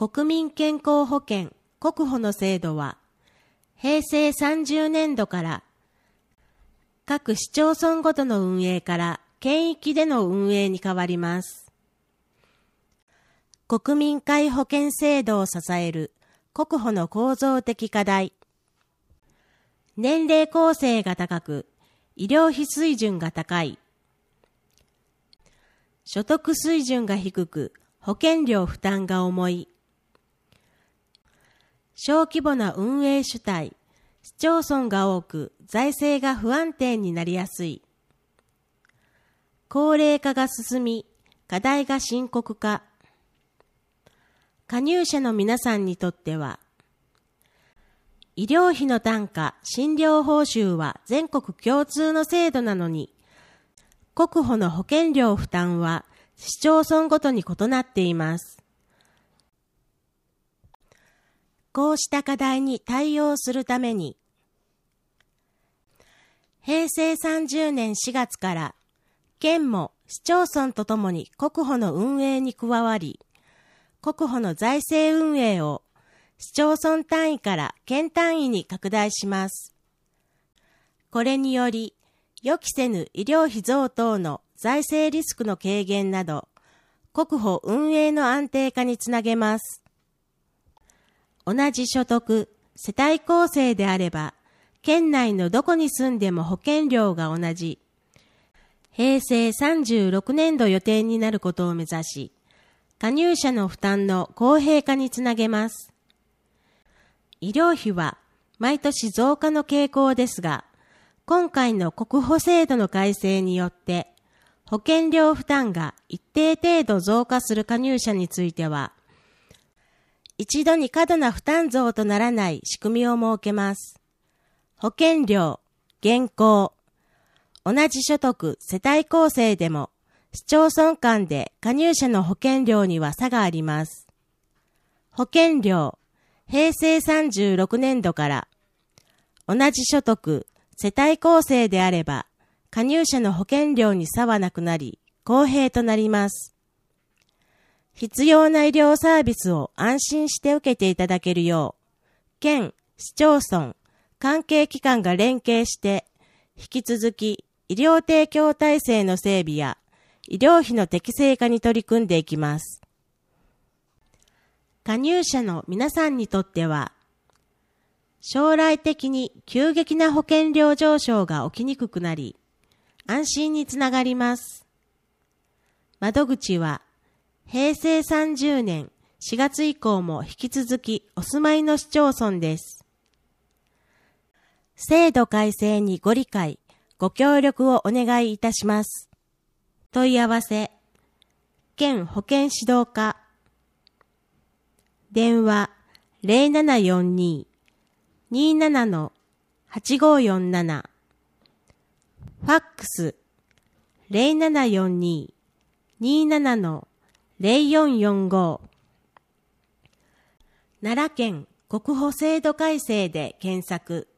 国民健康保険国保の制度は、平成30年度から各市町村ごとの運営から県域での運営に変わります。国民皆保険制度を支える国保の構造的課題。年齢構成が高く、医療費水準が高い。所得水準が低く、保険料負担が重い。小規模な運営主体、市町村が多く、財政が不安定になりやすい。高齢化が進み、課題が深刻化。加入者の皆さんにとっては、医療費の単価、診療報酬は全国共通の制度なのに、国保の保険料負担は市町村ごとに異なっています。こうした課題に対応するために、平成30年4月から県も市町村とともに国保の運営に加わり、国保の財政運営を市町村単位から県単位に拡大します。これにより、予期せぬ医療費増等の財政リスクの軽減など、国保運営の安定化につなげます。同じ所得、世帯構成であれば、県内のどこに住んでも保険料が同じ、平成36年度予定になることを目指し、加入者の負担の公平化につなげます。医療費は毎年増加の傾向ですが、今回の国保制度の改正によって、保険料負担が一定程度増加する加入者については、一度に過度な負担増とならない仕組みを設けます。保険料、現行、同じ所得、世帯構成でも、市町村間で加入者の保険料には差があります。保険料、平成36年度から、同じ所得、世帯構成であれば、加入者の保険料に差はなくなり、公平となります。必要な医療サービスを安心して受けていただけるよう、県、市町村、関係機関が連携して、引き続き医療提供体制の整備や、医療費の適正化に取り組んでいきます。加入者の皆さんにとっては、将来的に急激な保険料上昇が起きにくくなり、安心につながります。窓口は、平成30年4月以降も引き続きお住まいの市町村です。制度改正にご理解、ご協力をお願いいたします。問い合わせ、県保健指導課、電話0742-27-8547、ファックス0742-27-0445、奈良県国保制度改正で検索。